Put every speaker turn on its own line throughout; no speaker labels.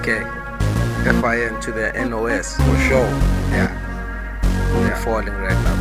Okay. FIN to the NOS for sure. Yeah. We're falling right now.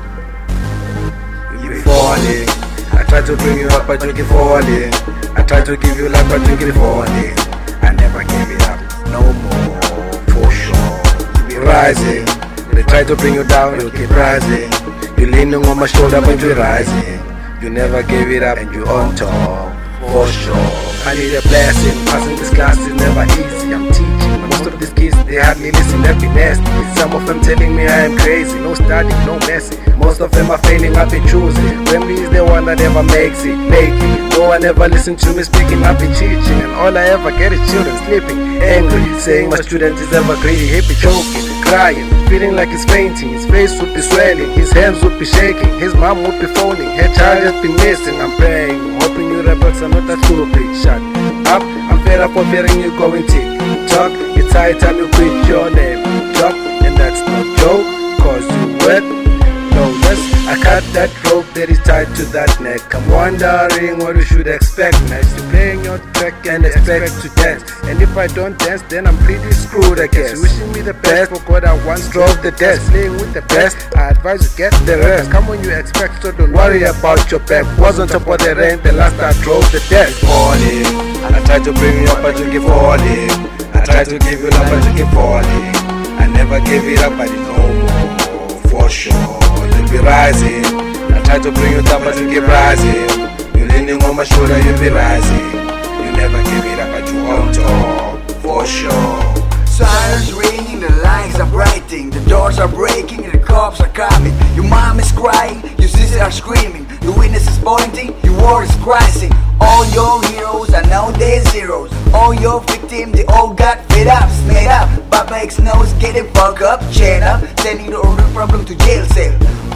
You be falling. I try to bring you up, but you keep falling. I try to give you life, but you keep falling. I never gave it up, no more, for sure. You be rising. They try to bring you down, you keep rising. You leaning on my shoulder, but you're rising. You never gave it up, and you on top, for sure. I need a blessing. Passing this class is never easy. I'm teaching. Most of these kids, they hardly listen, they be nasty. Some of them telling me I am crazy. No study, no messy. Most of them are failing, I've been choosing. Wembley is the one that never makes it. No one ever listen to me speaking, I've been teaching. And all I ever get is children sleeping, angry, saying my student is ever greedy. He be choking, crying, feeling like he's fainting. His face would be swelling, his hands would be shaking. His mom would be phoning, her child has been missing. I'm praying, hoping you rebels are not that stupid. Shut up, I'm fed up of hearing you going tick-tock. It's high time you quit your name job. And that's no joke, cause you wet. No less, I cut that rope that is tied to that neck. I'm wondering what you should expect next. You're playing your track and expect to dance. And if I don't dance, then I'm pretty screwed, I guess. You wishing me the best, for God I once drove the desk. Playing with the best, I advise you get the rest. Come on, you expect, so don't worry about your back. Was on top of the rain, the last I drove the desk. Falling, I try to bring you up, but you keep falling. I try to give you love, but you keep falling. I never gave it up, but it's no more, for sure. You be rising. I try to bring you down, but you keep rising. You leaning on my shoulder, you be rising. You never give it up, but you on top, for sure.
Sirens ringing, the lights are brighting, the doors are breaking, the cops are coming. Your mom is crying, your sisters are screaming, the witness is pointing, your war is rising. All your heroes are now their zeros. All your victims, they all got fed up, made up. Papa X knows getting fucked up, chain up, sending the real problem to jail cell.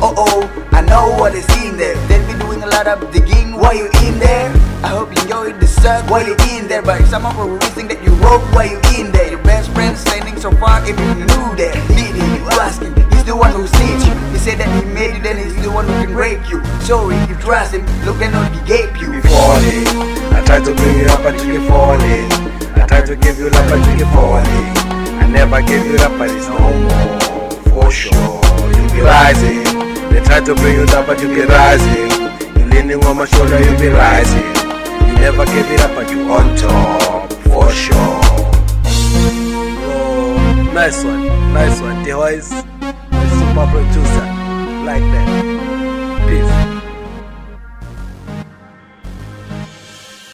Oh, I know what is in there. They'll be doing a lot of digging while you're in there. I hope you enjoy the suck while you're in there. But some of the reason that you wrote while you're in there. Your best friend standing so far, if you knew that. Did he? You asking? He's the one who sees you. He said that he made you, then he's the one who can rape you. Sorry, you trust him. Look at what he gave you.
You be falling. I try to bring you up, but you keep falling. I try to give you love, but you keep falling. I never gave you up, but it's no more, for sure. You be rising. They try to bring you down, but you be rising. You leaning on my shoulder, you be rising. You never gave it up, but you on top, for sure.
Oh, nice one. The voice, the super producer, like that. Peace.